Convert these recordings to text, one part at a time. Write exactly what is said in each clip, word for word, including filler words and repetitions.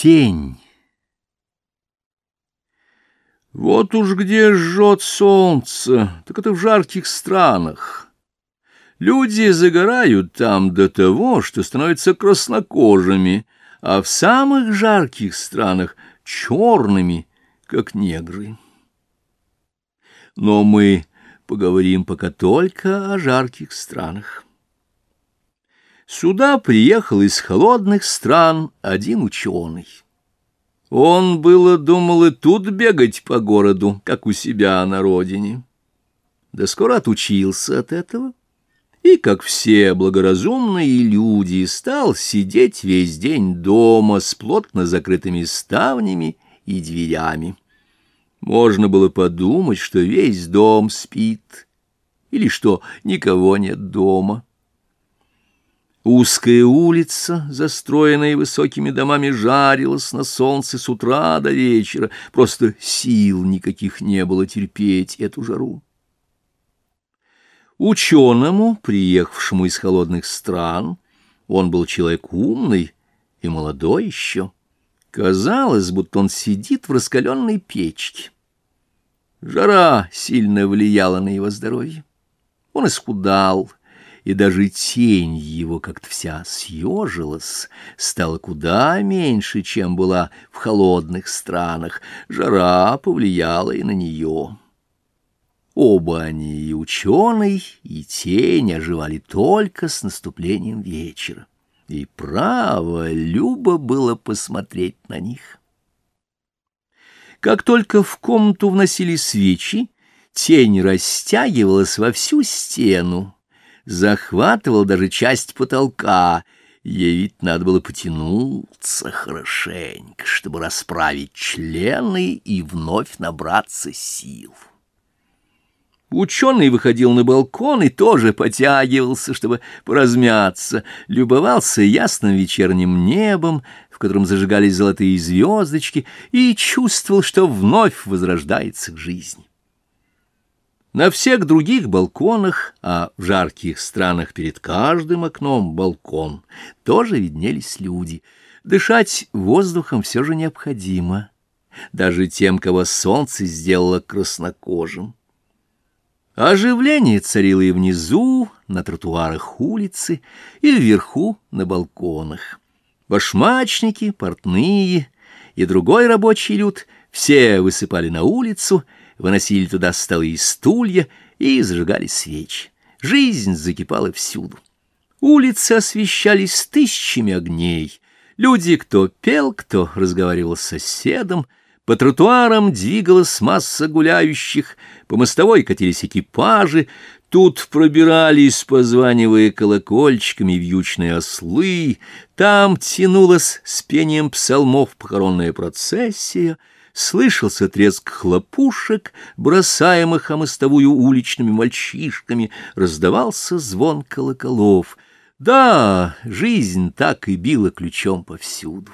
Тень. Вот уж где жжет солнце, так это в жарких странах. Люди загорают там до того, что становятся краснокожими, а в самых жарких странах черными, как негры. Но мы поговорим пока только о жарких странах. Сюда приехал из холодных стран один ученый. Он было думал и тут бегать по городу, как у себя на родине. Да скоро отучился от этого, и, как все благоразумные люди, стал сидеть весь день дома с плотно закрытыми ставнями и дверями. Можно было подумать, что весь дом спит, или что никого нет дома. Узкая улица, застроенная высокими домами, жарилась на солнце с утра до вечера, просто сил никаких не было терпеть эту жару. Ученому, приехавшему из холодных стран, он был человек умный и молодой еще. Казалось, будто он сидит в раскаленной печке. Жара сильно влияла на его здоровье. Он исхудал, и даже тень его как-то вся съежилась, стала куда меньше, чем была в холодных странах. Жара повлияла и на нее. Оба они, и ученый, и тень, оживали только с наступлением вечера. И право, любо было посмотреть на них. Как только в комнату вносили свечи, тень растягивалась во всю стену, захватывал даже часть потолка. Ей ведь надо было потянуться хорошенько, чтобы расправить члены и вновь набраться сил. Ученый выходил на балкон и тоже потягивался, чтобы поразмяться, любовался ясным вечерним небом, в котором зажигались золотые звездочки, и чувствовал, что вновь возрождается к жизни. На всех других балконах, а в жарких странах перед каждым окном балкон, тоже виднелись люди. Дышать воздухом все же необходимо, даже тем, кого солнце сделало краснокожим. Оживление царило и внизу, на тротуарах улицы, и вверху, на балконах. Башмачники, портные и другой рабочий люд все высыпали на улицу, выносили туда столы и стулья и зажигали свечи. Жизнь закипала всюду. Улицы освещались тысячами огней. Люди кто пел, кто разговаривал с соседом. По тротуарам двигалась масса гуляющих, по мостовой катились экипажи, тут пробирались, позванивая колокольчиками, вьючные ослы, там тянулась с пением псалмов похоронная процессия, слышался треск хлопушек, бросаемых о мостовую уличными мальчишками, раздавался звон колоколов. Да, жизнь так и била ключом повсюду.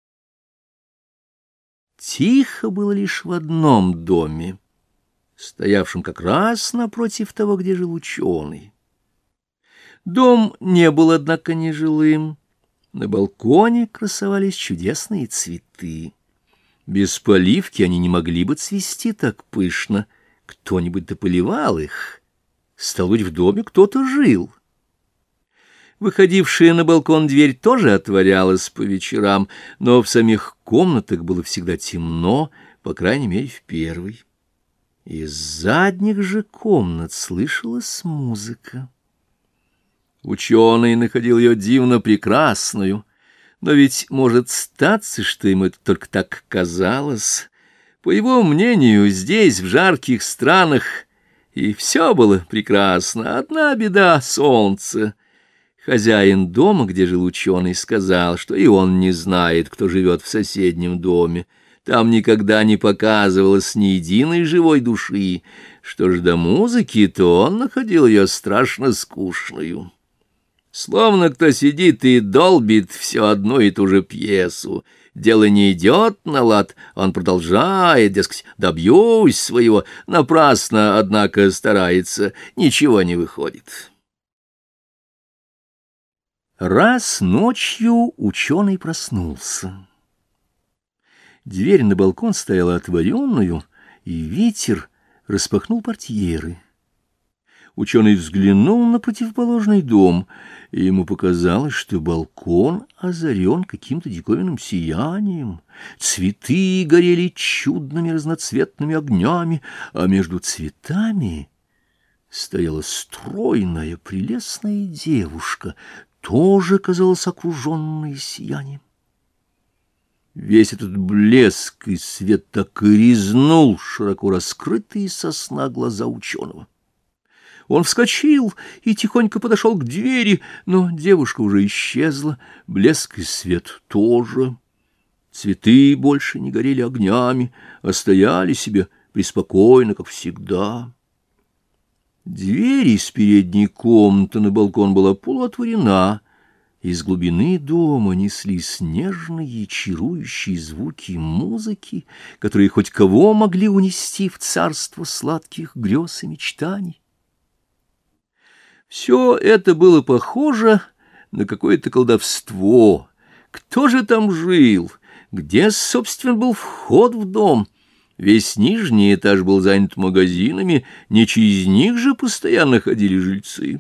Тихо было лишь в одном доме, стоявшем как раз напротив того, где жил ученый. Дом не был, однако, нежилым. На балконе красовались чудесные цветы. Без поливки они не могли бы цвести так пышно. Кто-нибудь дополивал их. Стало быть, в доме кто-то жил. Выходившая на балкон дверь тоже отворялась по вечерам, но в самих комнатах было всегда темно, по крайней мере, в первой. Из задних же комнат слышалась музыка. Ученый находил ее дивно прекрасную, но ведь может статься, что ему это только так казалось. По его мнению, здесь, в жарких странах, и все было прекрасно. Одна беда — солнце. Хозяин дома, где жил ученый, сказал, что и он не знает, кто живет в соседнем доме. Там никогда не показывалось ни единой живой души. Что ж до музыки, то он находил ее страшно скучную. Словно кто сидит и долбит все одну и ту же пьесу. Дело не идет на лад, он продолжает, дескать, добьюсь своего. Напрасно, однако, старается, ничего не выходит. Раз ночью ученый проснулся. Дверь на балкон стояла отворенную, и ветер распахнул портьеры. Ученый взглянул на противоположный дом, и ему показалось, что балкон озарен каким-то диковинным сиянием. Цветы горели чудными разноцветными огнями, а между цветами стояла стройная, прелестная девушка, тоже казалась окруженной сиянием. Весь этот блеск и свет так и резнул широко раскрытые со сна глаза ученого. Он вскочил и тихонько подошел к двери, но девушка уже исчезла, блеск и свет тоже. Цветы больше не горели огнями, а стояли себе преспокойно, как всегда. Дверь из передней комнаты на балкон была полуотворена. Из глубины дома неслись нежные, чарующие звуки музыки, которые хоть кого могли унести в царство сладких грез и мечтаний. Все это было похоже на какое-то колдовство. Кто же там жил? Где, собственно, был вход в дом? Весь нижний этаж был занят магазинами, не через них же постоянно ходили жильцы.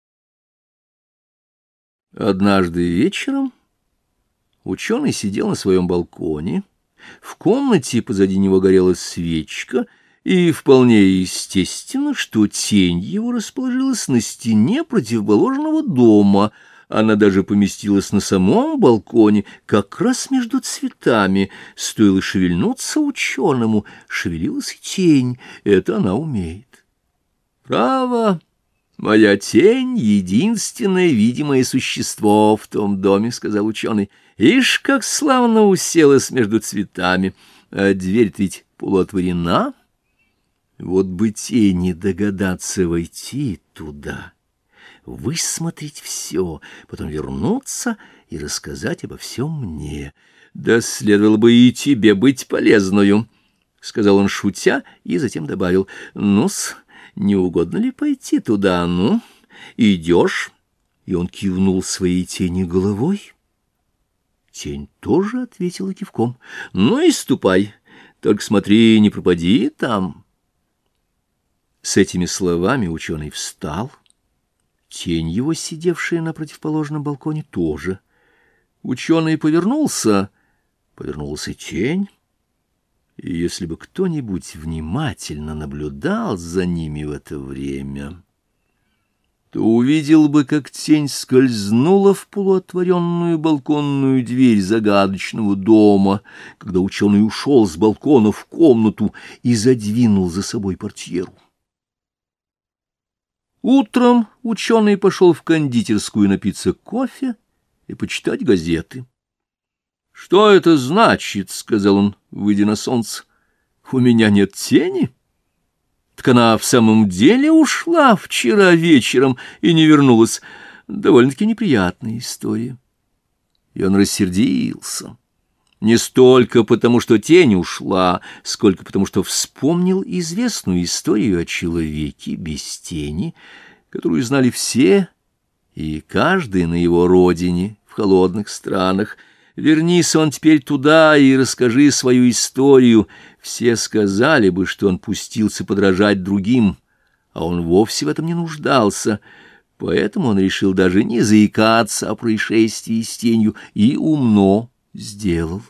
Однажды вечером ученый сидел на своем балконе. В комнате позади него горела свечка, и вполне естественно, что тень его расположилась на стене противоположного дома. Она даже поместилась на самом балконе, как раз между цветами. Стоило шевельнуться ученому, шевелилась и тень. Это она умеет. Право, моя тень — единственное видимое существо в том доме, — сказал ученый. Ишь, как славно уселась между цветами. А дверь-то ведь полуотворена. Вот бы тени догадаться войти туда, высмотреть все, потом вернуться и рассказать обо всем мне. Да следовало бы и тебе быть полезною, — сказал он, шутя, и затем добавил: ну-с, не угодно ли пойти туда, ну, идешь? И он кивнул своей тени головой. Тень тоже ответила кивком. Ну и ступай, только смотри, не пропади там. С этими словами ученый встал. Тень его, сидевшая на противоположном балконе, тоже. Ученый повернулся, повернулась и тень. И если бы кто-нибудь внимательно наблюдал за ними в это время, то увидел бы, как тень скользнула в полуотворенную балконную дверь загадочного дома, когда ученый ушел с балкона в комнату и задвинул за собой портьеру. Утром ученый пошел в кондитерскую напиться кофе и почитать газеты. — Что это значит? — сказал он, выйдя на солнце. — У меня нет тени. Так она в самом деле ушла вчера вечером и не вернулась. Довольно-таки неприятная история. И он рассердился. Не столько потому, что тень ушла, сколько потому, что вспомнил известную историю о человеке без тени, которую знали все и каждый на его родине, в холодных странах. Вернись он теперь туда и расскажи свою историю, все сказали бы, что он пустился подражать другим, а он вовсе в этом не нуждался. Поэтому он решил даже не заикаться о происшествии с тенью и умно сделал.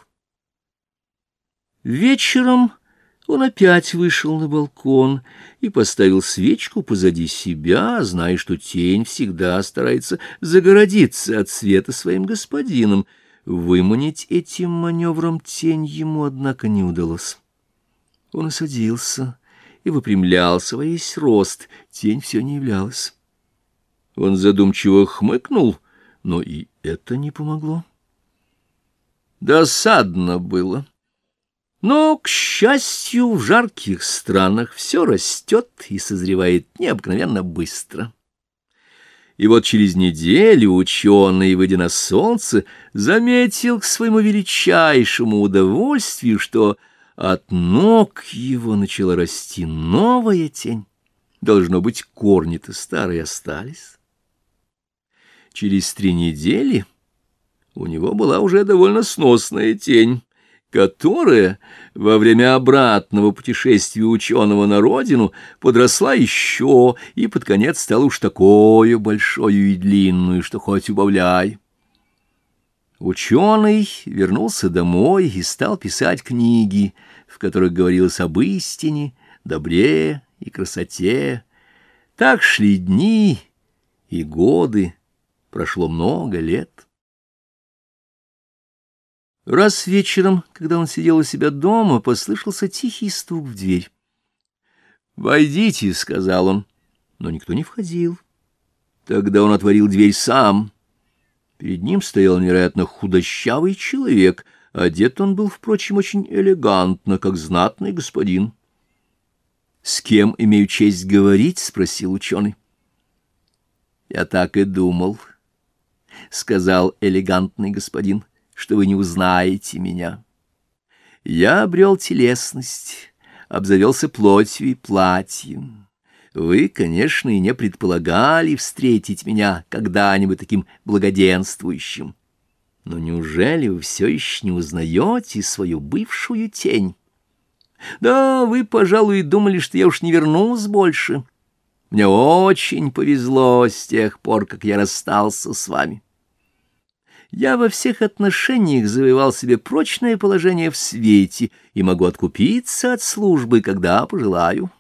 Вечером он опять вышел на балкон и поставил свечку позади себя, зная, что тень всегда старается загородиться от света своим господином. Выманить этим маневром тень ему, однако, не удалось. Он и садился, и выпрямлялся во весь рост, тень все не являлась. Он задумчиво хмыкнул, но и это не помогло. Досадно было. Но, к счастью, в жарких странах все растет и созревает необыкновенно быстро. И вот через неделю ученый, выйдя на солнце, заметил к своему величайшему удовольствию, что от ног его начала расти новая тень. Должно быть, корни-то старые остались. Через три недели у него была уже довольно сносная тень. которая во время обратного путешествия ученого на родину подросла еще и под конец стала уж такою большою и длинную, что хоть убавляй. Ученый вернулся домой и стал писать книги, в которых говорилось об истине, добре и красоте. Так шли дни и годы, прошло много лет. Раз вечером, когда он сидел у себя дома, послышался тихий стук в дверь. «Войдите», — сказал он, но никто не входил. Тогда он отворил дверь сам. Перед ним стоял невероятно худощавый человек. Одет он был, впрочем, очень элегантно, как знатный господин. «С кем имею честь говорить?» — спросил ученый. «Я так и думал», — сказал элегантный господин, — «что вы не узнаете меня. Я обрел телесность, обзавелся плотью и платьем. Вы, конечно, и не предполагали встретить меня когда-нибудь таким благоденствующим. Но неужели вы все еще не узнаете свою бывшую тень? Да, вы, пожалуй, думали, что я уж не вернусь больше. Мне очень повезло с тех пор, как я расстался с вами. Я во всех отношениях завоевал себе прочное положение в свете и могу откупиться от службы, когда пожелаю».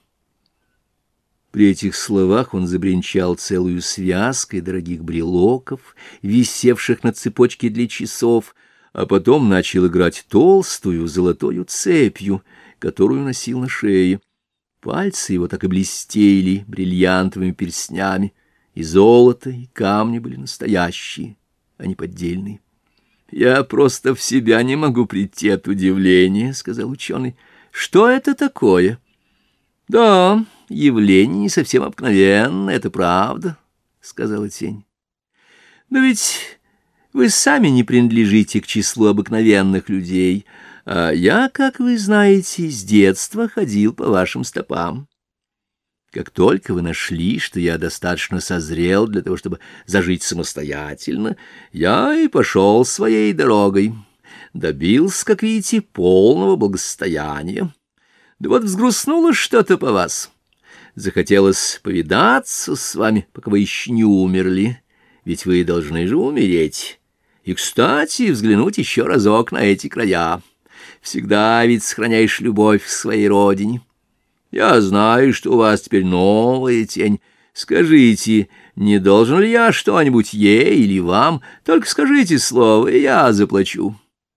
При этих словах он забринчал целую связкой дорогих брелоков, висевших на цепочке для часов, а потом начал играть толстую золотою цепью, которую носил на шее. Пальцы его так и блестели бриллиантовыми перстнями, и золото, и камни были настоящие, а не поддельные. «Я просто в себя не могу прийти от удивления», — сказал ученый. «Что это такое?» «Да, явление не совсем обыкновенное, это правда», — сказала тень. «Но ведь вы сами не принадлежите к числу обыкновенных людей, а я, как вы знаете, с детства ходил по вашим стопам. Как только вы нашли, что я достаточно созрел для того, чтобы зажить самостоятельно, я и пошел своей дорогой, добился, как видите, полного благосостояния. Да вот взгрустнуло что-то по вас. Захотелось повидаться с вами, пока вы еще не умерли, ведь вы должны же умереть. И, кстати, взглянуть еще разок на эти края. Всегда ведь сохраняешь любовь к своей родине. Я знаю, что у вас теперь новая тень. Скажите, не должен ли я что-нибудь ей или вам? Только скажите слово, и я заплачу».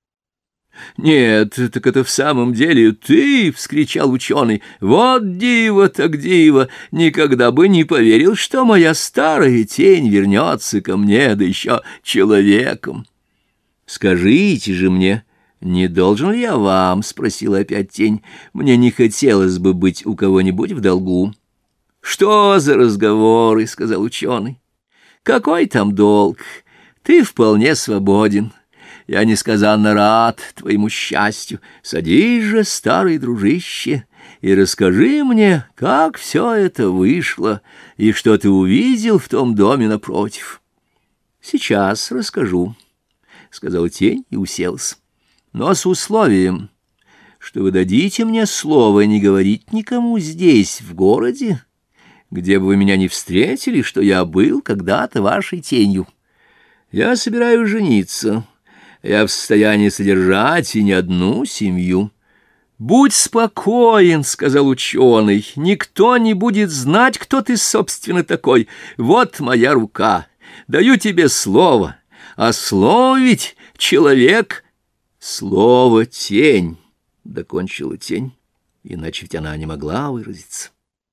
«Нет, так это в самом деле ты!» — вскричал ученый. «Вот диво так диво! Никогда бы не поверил, что моя старая тень вернется ко мне, да еще человеком. Скажите же мне, не должен ли я вам?» — спросила опять тень. «Мне не хотелось бы быть у кого-нибудь в долгу». «Что за разговоры?» — сказал ученый. «Какой там долг? Ты вполне свободен. Я несказанно рад твоему счастью. Садись же, старый дружище, и расскажи мне, как все это вышло, и что ты увидел в том доме напротив». «Сейчас расскажу», — сказала тень и уселась. «Но с условием, что вы дадите мне слово не говорить никому здесь, в городе, где бы вы меня не встретили, что я был когда-то вашей тенью. Я собираюсь жениться». Я в состоянии содержать и не одну семью. «Будь спокоен», — сказал ученый, — «никто не будет знать, кто ты, собственно, такой. Вот моя рука. Даю тебе слово. А слово ведь человек...» «Слово тень», — докончила тень, иначе ведь она не могла выразиться.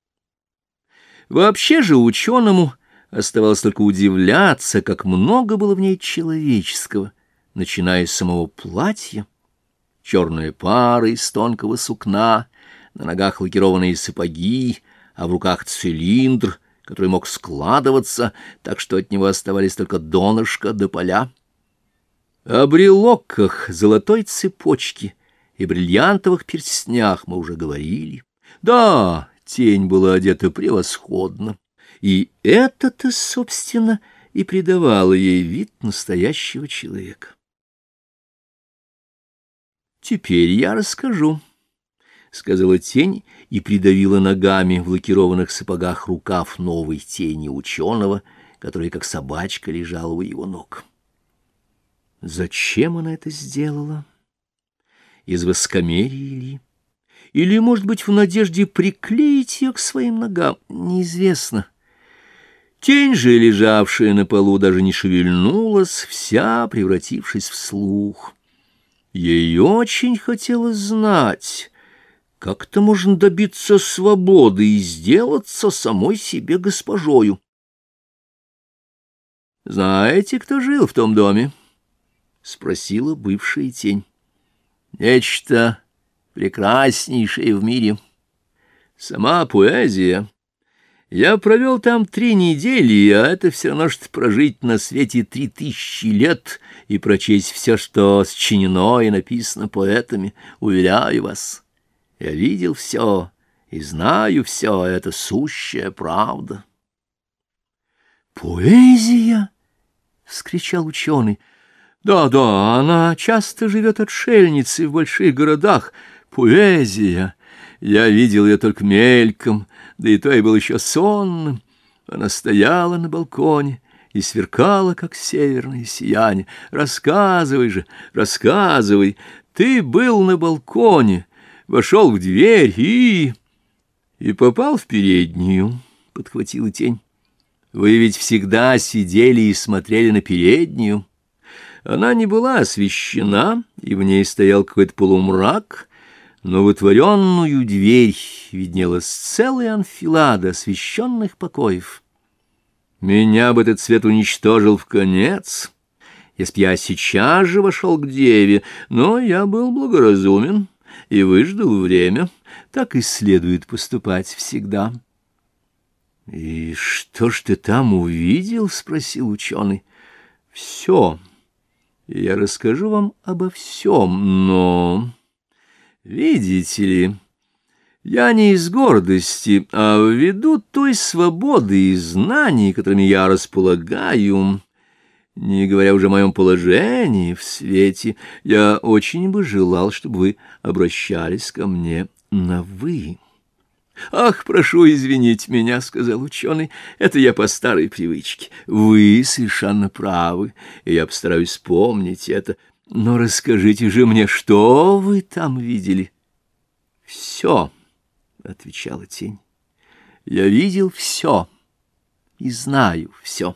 Вообще же ученому оставалось только удивляться, как много было в ней человеческого, начиная с самого платья, черные пары из тонкого сукна, на ногах лакированные сапоги, а в руках цилиндр, который мог складываться, так что от него оставались только донышко до поля. О брелоках, золотой цепочке и бриллиантовых перстнях мы уже говорили. Да, тень была одета превосходно, и это-то, собственно, и придавало ей вид настоящего человека. теперь я расскажу, — сказала тень и придавила ногами в лакированных сапогах рукав новой тени ученого, которая, как собачка, лежала у его ног. Зачем она это сделала? Из воскомерия ли? Или, может быть, в надежде приклеить ее к своим ногам? Неизвестно. Тень же, лежавшая на полу, даже не шевельнулась, вся превратившись в слух. Ей очень хотелось знать, как-то можно добиться свободы и сделаться самой себе госпожою. «Знаете, кто жил в том доме?» — спросила бывшая тень. «Нечто прекраснейшее в мире. Сама поэзия. Я провел там три недели, а это все равно, что прожить на свете три тысячи лет и прочесть все, что сочинено и написано поэтами. Уверяю вас, я видел все и знаю все, это сущая правда». «Поэзия!» — вскричал ученый. «Да, да, она часто живет отшельницей в больших городах. Поэзия! Я видел ее только мельком, да и то я был еще сонным. Она стояла на балконе и сверкала, как северное сияние. Рассказывай же, рассказывай. Ты был на балконе, вошел в дверь и... и попал в переднюю», — подхватила тень. «Вы ведь всегда сидели и смотрели на переднюю. Она не была освещена, и в ней стоял какой-то полумрак, но в отворенную дверь виднелась целая анфилада освещенных покоев. Меня бы этот свет уничтожил вконец, если б я сейчас же вошел к деве, но я был благоразумен и выждал время. Так и следует поступать всегда». «И что ж ты там увидел?» — спросил ученый. «Все. Я расскажу вам обо всем, но... видите ли, я не из гордости, а ввиду той свободы и знаний, которыми я располагаю, не говоря уже о моем положении в свете, я очень бы желал, чтобы вы обращались ко мне на «вы». «Ах, прошу извинить меня», — сказал ученый, — «это я по старой привычке. Вы совершенно правы, и я постараюсь вспомнить это. Но расскажите же мне, что вы там видели?» «Все», — отвечала тень, — «я видел все и знаю все».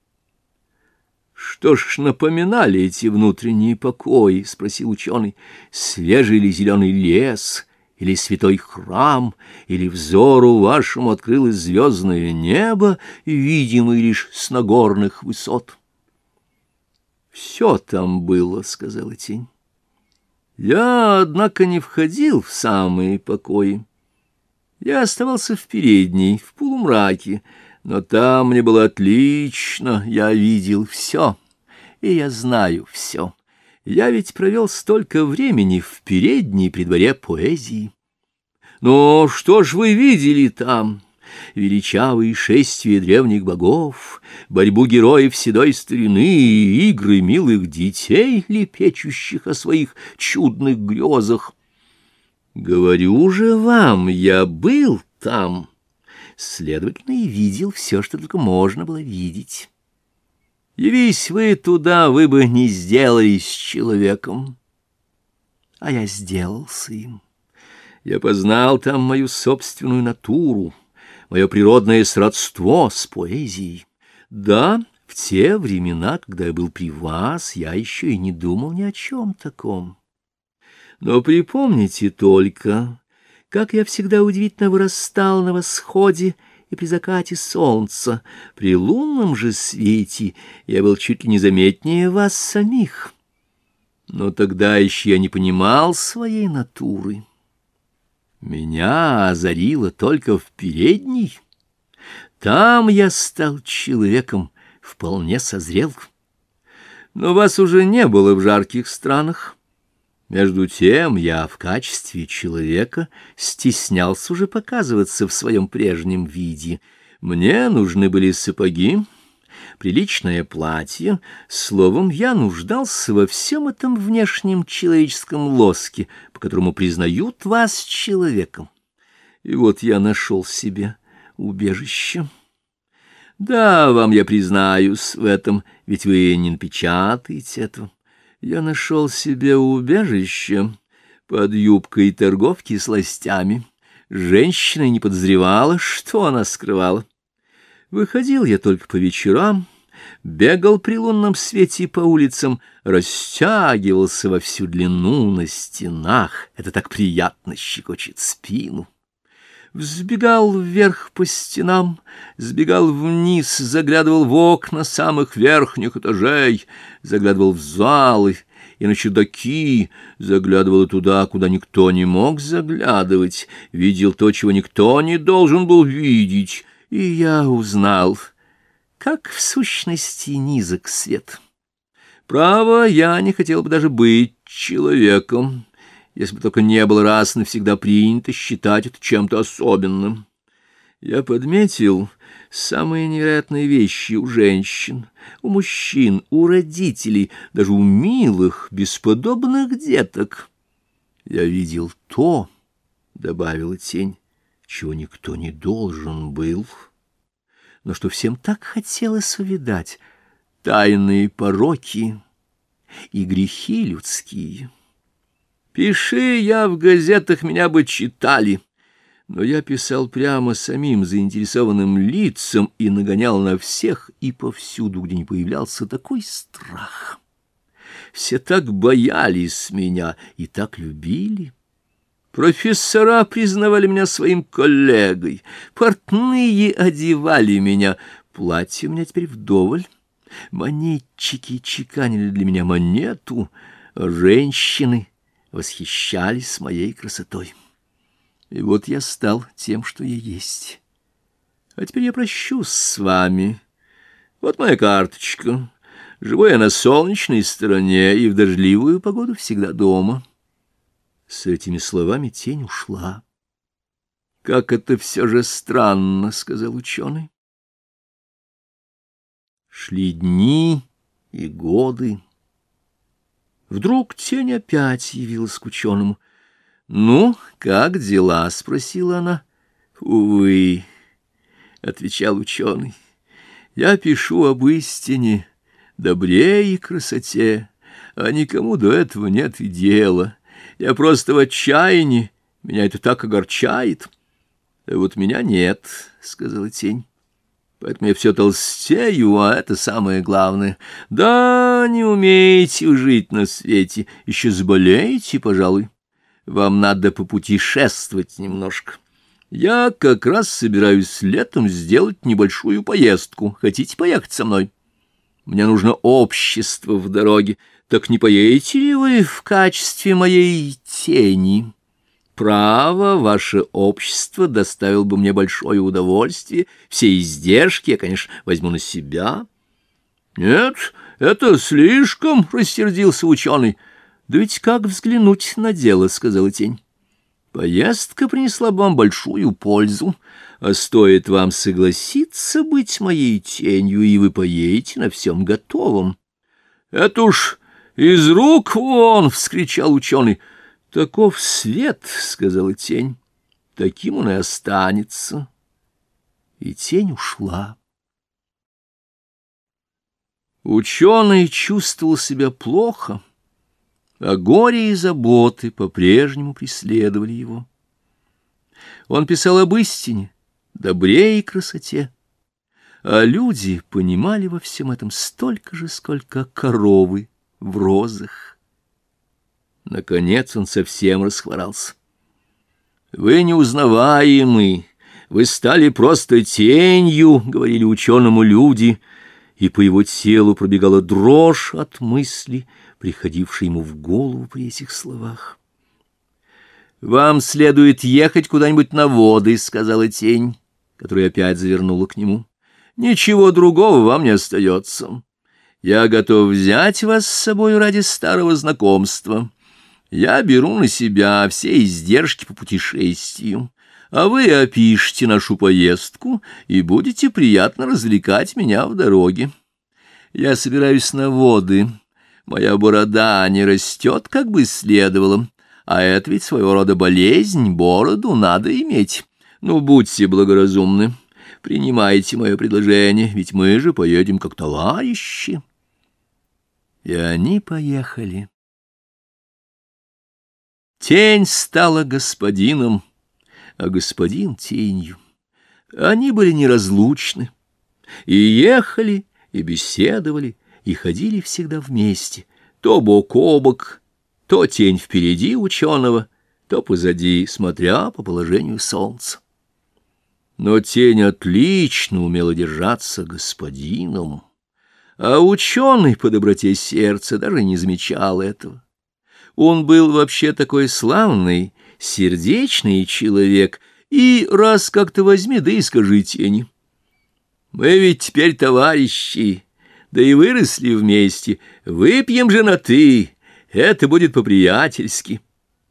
«Что ж напоминали эти внутренние покои?» — спросил ученый. «Свежий или зеленый лес?» Или святой храм, или взору вашему открылось звездное небо, видимое лишь с нагорных высот? «Все там было», — сказала тень. «Я, однако, не входил в самые покои. Я оставался в передней, в полумраке, но там мне было отлично, я видел все, и я знаю все. Я ведь провел столько времени в передней при дворе поэзии. Но что ж вы видели там? Величавые шествия древних богов, борьбу героев седой старины и игры милых детей, лепечущих о своих чудных грезах. Говорю же вам, я был там, следовательно, и видел все, что только можно было видеть. Явись вы туда, вы бы не сделались человеком, а я сделался им. Я познал там мою собственную натуру, мое природное сродство с поэзией. Да, в те времена, когда я был при вас, я еще и не думал ни о чем таком. Но припомните только, как я всегда удивительно вырастал на восходе и при закате солнца. При лунном же свете я был чуть ли не заметнее вас самих. Но тогда еще я не понимал своей натуры. Меня озарило только в передней. Там я стал человеком, вполне созрел. Но вас уже не было в жарких странах. Между тем я в качестве человека стеснялся уже показываться в своем прежнем виде. Мне нужны были сапоги, приличное платье. Словом, я нуждался во всем этом внешнем человеческом лоске, по которому признают вас человеком. И вот я нашел себе убежище. Да, вам я признаюсь в этом, ведь вы не напечатаете этого. Я нашел себе убежище под юбкой торговки сластями. Женщина не подозревала, что она скрывала. Выходил я только по вечерам, бегал при лунном свете по улицам, растягивался во всю длину на стенах. Это так приятно щекочет спину. Взбегал вверх по стенам, сбегал вниз, заглядывал в окна самых верхних этажей, заглядывал в залы и на чердаки, заглядывал и туда, куда никто не мог заглядывать, видел то, чего никто не должен был видеть. И я узнал, как в сущности низок свет. Право, я не хотел бы даже быть человеком, если бы только не было раз навсегда принято считать это чем-то особенным. Я подметил самые невероятные вещи у женщин, у мужчин, у родителей, даже у милых, бесподобных деток. Я видел то, — добавила тень, — чего никто не должен был, но что всем так хотелось увидать: тайные пороки и грехи людские. Пиши я в газетах, меня бы читали, но я писал прямо самим заинтересованным лицам и нагонял на всех и повсюду, где не появлялся такой страх. Все так боялись меня и так любили. Профессора признавали меня своим коллегой, портные одевали меня, платье у меня теперь вдоволь, монетчики чеканили для меня монету, женщины восхищались моей красотой. И вот я стал тем, что я есть. А теперь я прощусь с вами. Вот моя карточка. Живу я на солнечной стороне и в дождливую погоду всегда дома. С этими словами тень ушла. — Как это все же странно, — сказал ученый. Шли дни и годы. Вдруг тень опять явилась к ученому. — Ну, как дела? — спросила она. — Увы, — отвечал ученый, — я пишу об истине, добре и красоте, а никому до этого нет и дела. Я просто в отчаянии, меня это так огорчает. — Вот меня нет, — сказала тень. Поэтому я все толстею, а это самое главное. Да, не умеете жить на свете, еще заболеете, пожалуй. Вам надо попутешествовать немножко. Я как раз собираюсь летом сделать небольшую поездку. Хотите поехать со мной? Мне нужно общество в дороге. Так не поедете ли вы в качестве моей тени? Право, ваше общество доставило бы мне большое удовольствие. Все издержки я, конечно, возьму на себя. — Нет, это слишком, — рассердился ученый. — Да ведь как взглянуть на дело, — сказала тень. Поездка принесла бы вам большую пользу, а стоит вам согласиться быть моей тенью, и вы поедете на всем готовом. — Это уж из рук вон! — вскричал ученый. — Таков свет, — сказала тень, — таким он и останется. И тень ушла. Ученый чувствовал себя плохо, а горе и заботы по-прежнему преследовали его. Он писал об истине, добре и красоте, а люди понимали во всем этом столько же, сколько коровы в розах. Наконец он совсем расхворался. — Вы неузнаваемы, вы стали просто тенью, — говорили ученому люди, и по его телу пробегала дрожь от мысли, приходившей ему в голову при этих словах. — Вам следует ехать куда-нибудь на воды, — сказала тень, которая опять завернула к нему. — Ничего другого вам не остается. Я готов взять вас с собой ради старого знакомства. Я беру на себя все издержки по путешествию, а вы опишите нашу поездку и будете приятно развлекать меня в дороге. Я собираюсь на воды, моя борода не растет, как бы следовало, а это ведь своего рода болезнь, бороду надо иметь. Ну, будьте благоразумны, принимайте мое предложение, ведь мы же поедем как товарищи». И они поехали. Тень стала господином, а господин — тенью. Они были неразлучны, и ехали, и беседовали, и ходили всегда вместе, то бок о бок, то тень впереди ученого, то позади, смотря по положению солнца. Но тень отлично умела держаться господином, а ученый по доброте сердца даже не замечал этого. Он был вообще такой славный, сердечный человек, и раз как-то возьми, да и скажи тени: «Мы ведь теперь товарищи, да и выросли вместе, выпьем же на «ты», это будет по-приятельски».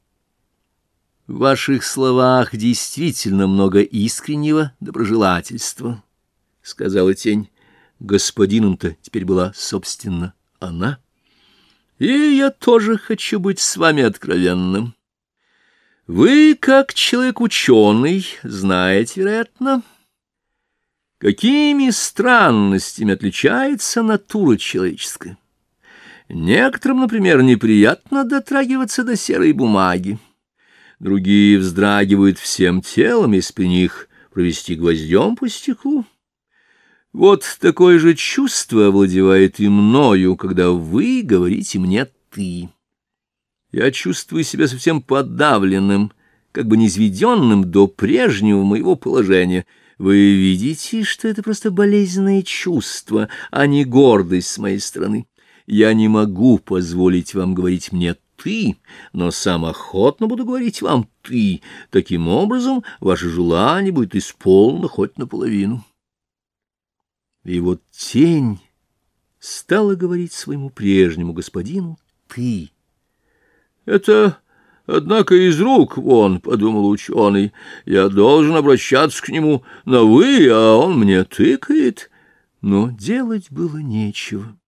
В ваших словах действительно много искреннего доброжелательства, — сказала тень. Господином-то теперь была, собственно, она. И я тоже хочу быть с вами откровенным. Вы, как человек-ученый, знаете, вероятно, какими странностями отличается натура человеческая. Некоторым, например, неприятно дотрагиваться до серой бумаги. Другие вздрагивают всем телом, если при них провести гвоздем по стеклу. Вот такое же чувство овладевает и мною, когда вы говорите мне «ты». Я чувствую себя совсем подавленным, как бы низведенным до прежнего моего положения. Вы видите, что это просто болезненное чувство, а не гордость с моей стороны. Я не могу позволить вам говорить мне «ты», но сам охотно буду говорить вам «ты». Таким образом, ваше желание будет исполнено хоть наполовину. И вот тень стала говорить своему прежнему господину «ты». «Это, однако, из рук вон, — подумал ученый, — я должен обращаться к нему на «вы», а он мне тыкает». Но делать было нечего.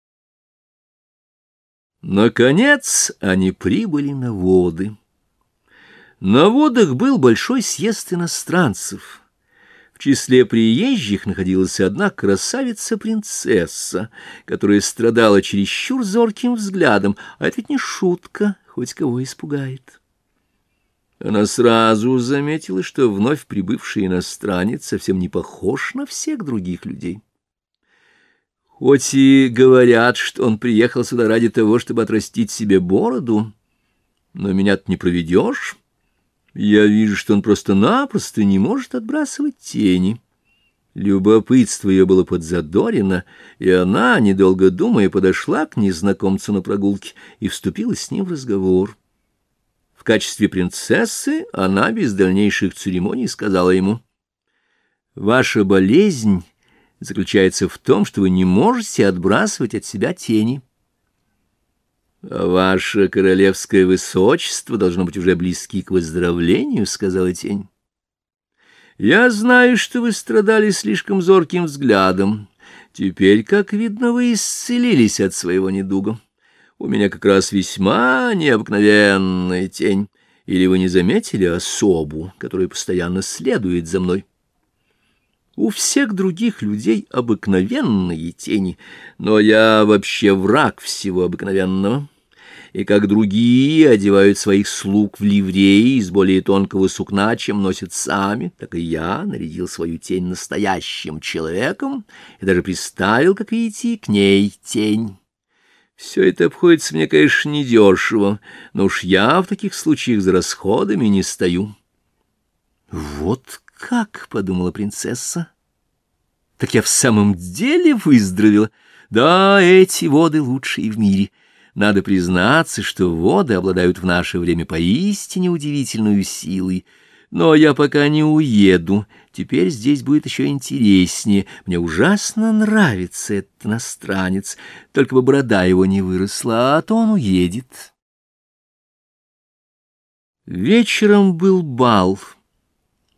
Наконец они прибыли на воды. На водах был большой съезд иностранцев. В числе приезжих находилась одна красавица-принцесса, которая страдала чересчур зорким взглядом, а это ведь не шутка, хоть кого испугает. Она сразу заметила, что вновь прибывший иностранец совсем не похож на всех других людей. Хоть и говорят, что он приехал сюда ради того, чтобы отрастить себе бороду, но меня-то не проведешь. Я вижу, что он просто-напросто не может отбрасывать тени. Любопытство ее было подзадорено, и она, недолго думая, подошла к незнакомцу на прогулке и вступила с ним в разговор. В качестве принцессы она без дальнейших церемоний сказала ему: «Ваша болезнь заключается в том, что вы не можете отбрасывать от себя тени. А ваше королевское высочество должно быть уже близки к выздоровлению, — сказала тень. Я знаю, что вы страдали слишком зорким взглядом. Теперь, как видно, вы исцелились от своего недуга. У меня как раз весьма необыкновенная тень. Или вы не заметили особу, которая постоянно следует за мной? У всех других людей обыкновенные тени, но я вообще враг всего обыкновенного. И как другие одевают своих слуг в ливреи из более тонкого сукна, чем носят сами, так и я нарядил свою тень настоящим человеком и даже приставил, как видите, к ней тень. Все это обходится мне, конечно, недешево, но уж я в таких случаях за расходами не стою». «Вот как, — подумала принцесса, — так я в самом деле выздоровела. Да, эти воды лучшие в мире. Надо признаться, что воды обладают в наше время поистине удивительной силой. Но я пока не уеду. Теперь здесь будет еще интереснее. Мне ужасно нравится этот иностранец. Только бы борода его не выросла, а то он уедет». Вечером был бал.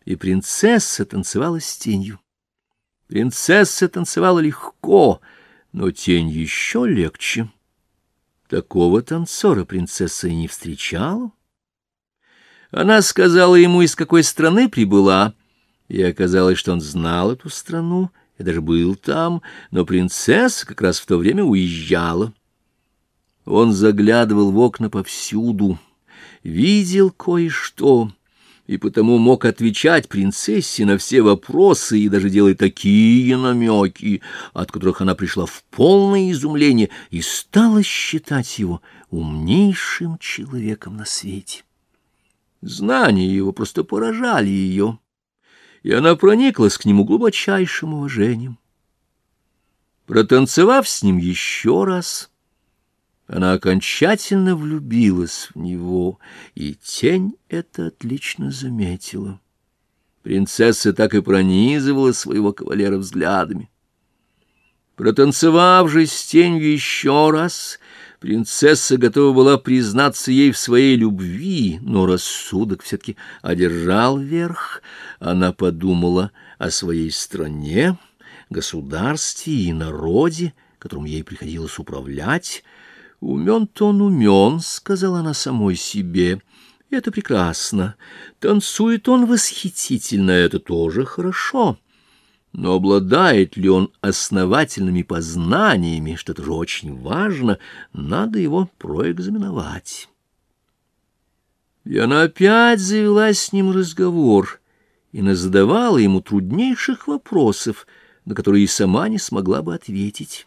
и принцесса танцевала с тенью. Принцесса танцевала легко, но тень еще легче. Такого танцора принцесса и не встречала. Она сказала ему, из какой страны прибыла, и оказалось, что он знал эту страну и даже был там, но принцесса как раз в то время уезжала. Он заглядывал в окна повсюду, видел кое-что, и потому мог отвечать принцессе на все вопросы и даже делать такие намеки, от которых она пришла в полное изумление и стала считать его умнейшим человеком на свете. Знания его просто поражали ее, и она прониклась к нему глубочайшим уважением. Протанцевав с ним еще раз, она окончательно влюбилась в него, и тень это отлично заметила. Принцесса так и пронизывала своего кавалера взглядами. Протанцевав же с тенью еще раз, принцесса готова была признаться ей в своей любви, но рассудок все-таки одержал верх. Она подумала о своей стране, государстве и народе, которым ей приходилось управлять. «Умен-то он умен», — сказала она самой себе, — «это прекрасно. Танцует он восхитительно, это тоже хорошо. Но обладает ли он основательными познаниями, что это же очень важно, надо его проэкзаменовать». И она опять завела с ним разговор и назадавала ему труднейших вопросов, на которые и сама не смогла бы ответить.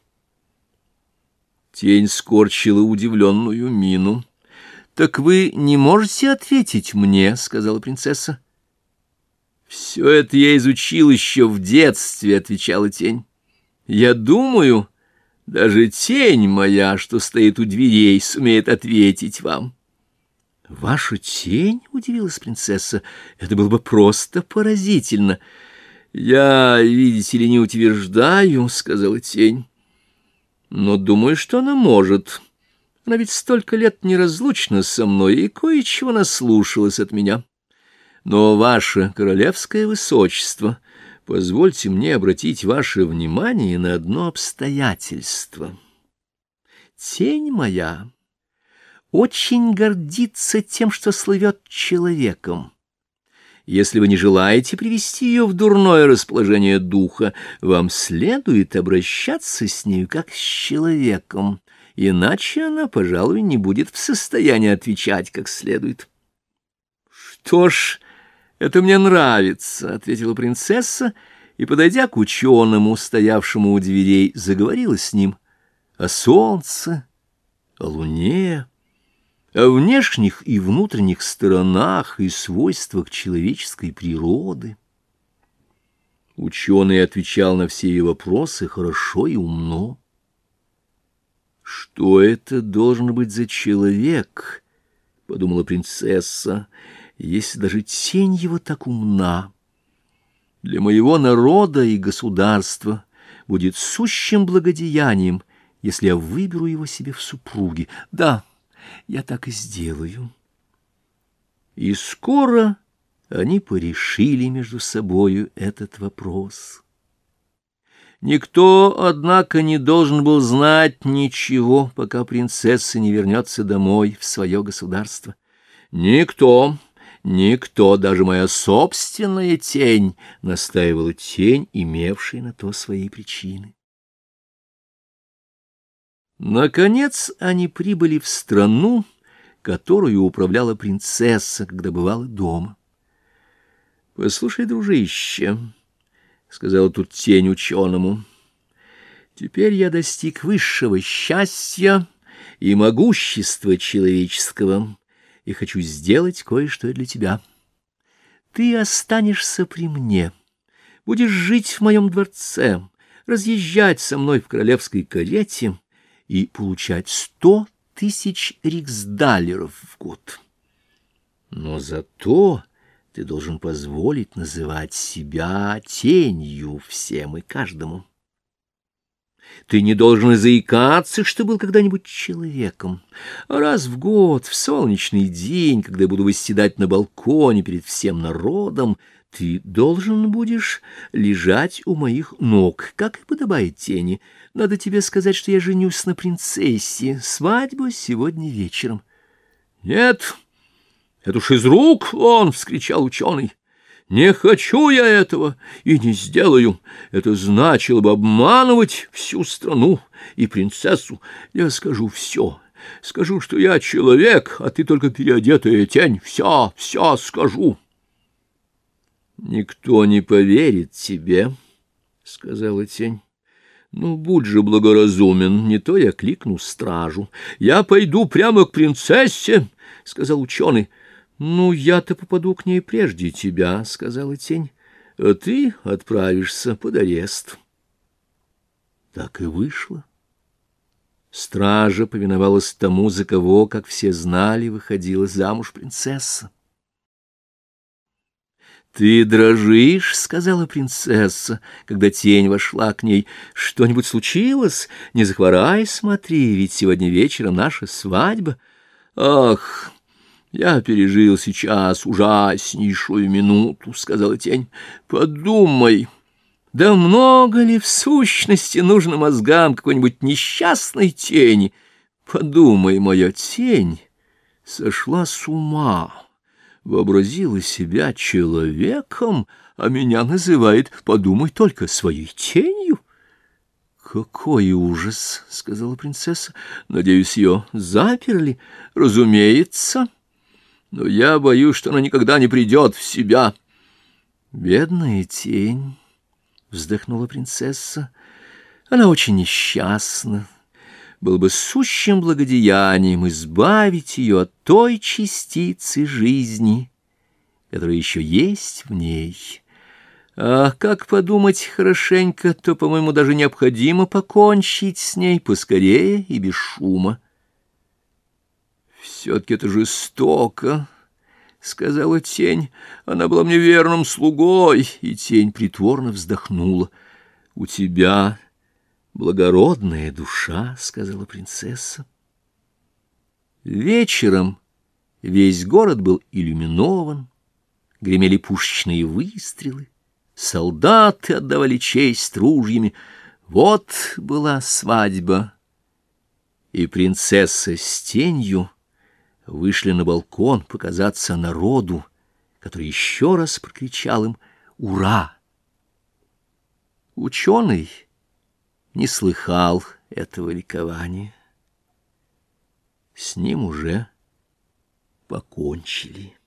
Тень скорчила удивленную мину. «Так вы не можете ответить мне?» — сказала принцесса. «Все это я изучил еще в детстве», — отвечала тень. «Я думаю, даже тень моя, что стоит у дверей, сумеет ответить вам». «Ваша тень?» — удивилась принцесса. «Это было бы просто поразительно». «Я, видите ли, не утверждаю», — сказала тень. «Но думаю, что она может. Она ведь столько лет неразлучна со мной и кое-чего наслушалась от меня. Но, ваше королевское высочество, позвольте мне обратить ваше внимание на одно обстоятельство. Тень моя очень гордится тем, что слывет человеком. Если вы не желаете привести ее в дурное расположение духа, вам следует обращаться с нею как с человеком, иначе она, пожалуй, не будет в состоянии отвечать как следует». «Что ж, это мне нравится», — ответила принцесса, и, подойдя к ученому, стоявшему у дверей, заговорила с ним о солнце, о луне, о внешних и внутренних сторонах и свойствах человеческой природы. Ученый отвечал на все ее вопросы хорошо и умно. «Что это должен быть за человек?» — подумала принцесса, — «если даже тень его так умна. Для моего народа и государства будет сущим благодеянием, если я выберу его себе в супруги. Да, я так и сделаю». И скоро они порешили между собою этот вопрос. Никто, однако, не должен был знать ничего, пока принцесса не вернется домой в свое государство. Никто, никто, даже моя собственная тень, — настаивала тень, имевшая на то свои причины. Наконец они прибыли в страну, которую управляла принцесса, когда бывала дома. «Послушай, дружище», — сказала тут тень ученому, — «теперь я достиг высшего счастья и могущества человеческого, и хочу сделать кое-что для тебя. Ты останешься при мне, будешь жить в моем дворце, разъезжать со мной в королевской карете и получать сто тысяч риксдалеров в год. Но зато ты должен позволить называть себя тенью всем и каждому. Ты не должен и заикаться, что был когда-нибудь человеком. А раз в год, в солнечный день, когда я буду восседать на балконе перед всем народом, Ты должен будешь лежать у моих ног, как и подобает тени. Надо тебе сказать, что я женюсь на принцессе. Свадьба сегодня вечером. — Нет, это уж из рук вон! — вскричал ученый. — Не хочу я этого и не сделаю. Это значило бы обманывать всю страну и принцессу. Я скажу все. Скажу, что я человек, а ты только переодетая тень. Все, все скажу. — Никто не поверит тебе, — сказала тень. — Ну, будь же благоразумен, не то я кликну стражу. — Я пойду прямо к принцессе, — сказал ученый. — Ну, я-то попаду к ней прежде тебя, — сказала тень, — а ты отправишься под арест. Так и вышло. Стража повиновалась тому, за кого, как все знали, выходила замуж принцесса. — Ты дрожишь, — сказала принцесса, когда тень вошла к ней. — Что-нибудь случилось? Не захворай, смотри, ведь сегодня вечером наша свадьба. — Ах, я пережил сейчас ужаснейшую минуту, — сказала тень. — Подумай, да много ли в сущности нужно мозгам какой-нибудь несчастной тени? Подумай, моя тень сошла с ума. Вообразила себя человеком, а меня называет, подумай только, своей тенью. — Какой ужас! — сказала принцесса. — Надеюсь, ее заперли? — Разумеется. Но я боюсь, что она никогда не придет в себя. — Бедная тень! — вздохнула принцесса. — Она очень несчастна. Было бы сущим благодеянием избавить ее от той частицы жизни, которая еще есть в ней. А как подумать хорошенько, то, по-моему, даже необходимо покончить с ней поскорее и без шума. — Все-таки это жестоко, — сказала тень. Она была мне верным слугой, и тень притворно вздохнула. — У тебя благородная душа, — сказала принцесса. Вечером весь город был иллюминован, гремели пушечные выстрелы, солдаты отдавали честь ружьями. Вот была свадьба, и принцесса с тенью вышли на балкон показаться народу, который еще раз прокричал им «Ура!». Ученый не слыхал этого ликования. С ним уже покончили.